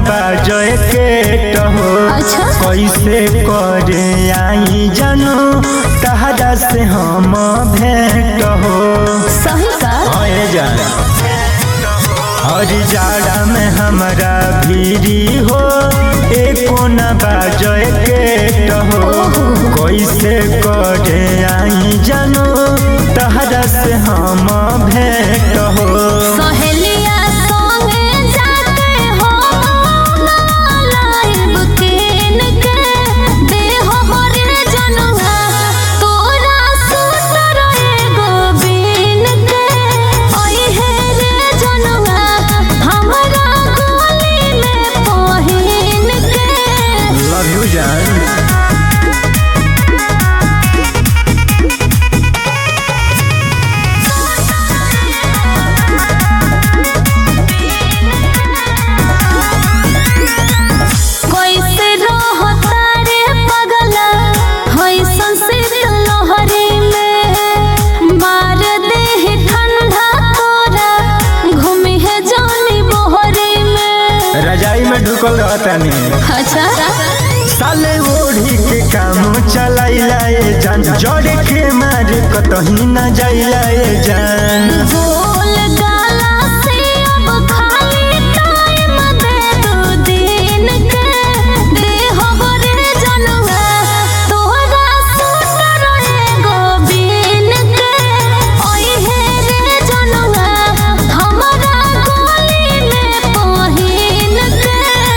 बाजे के टहो कैसे करे आई जानू तहरा से हम भेंट हो सही का हर जाड़ा में हमारा भीरी हो एको न बाजे के टहो कैसे करे आई जानू तहरा से हम भेंट हो सहेलिया संगे जाके हो लाइव केन के देहो हरे जनुआ तोरा सुतर एगो बीन के ओई हे रे जनुआ हमरा गोली में पहिन के लव यू जान रजाई में ढुकल रहता नहीं अच्छा साले ओढ़ी के काम चलाइला ए जान जड़े के मारे कतही न जाइला ए जान बोल गाला से अब खाली टाइम दे दो दिन के देहो रे जनुआ तोरा सुतर एगो बीन के ओई हे रे जनुआ हमरा गोली में पहिन के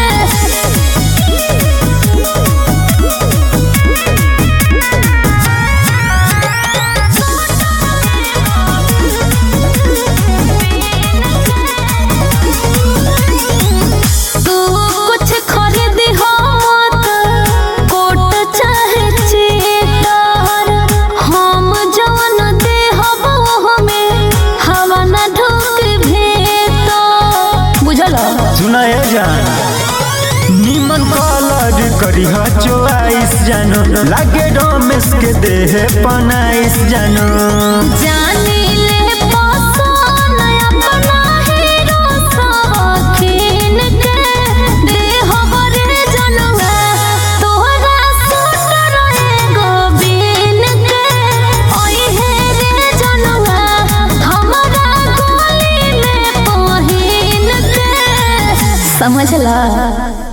सुनाए जान निमन कलर करी चोआइस जानो लागे रमेश के देह पनाइस जानो जानी ले पसंद अपना हीरो सखीन के देहो रे जनुआ तोरा सुतर एगो बीन के ओई हे रे जनुआ हमरा गोली में पहिन के समझला।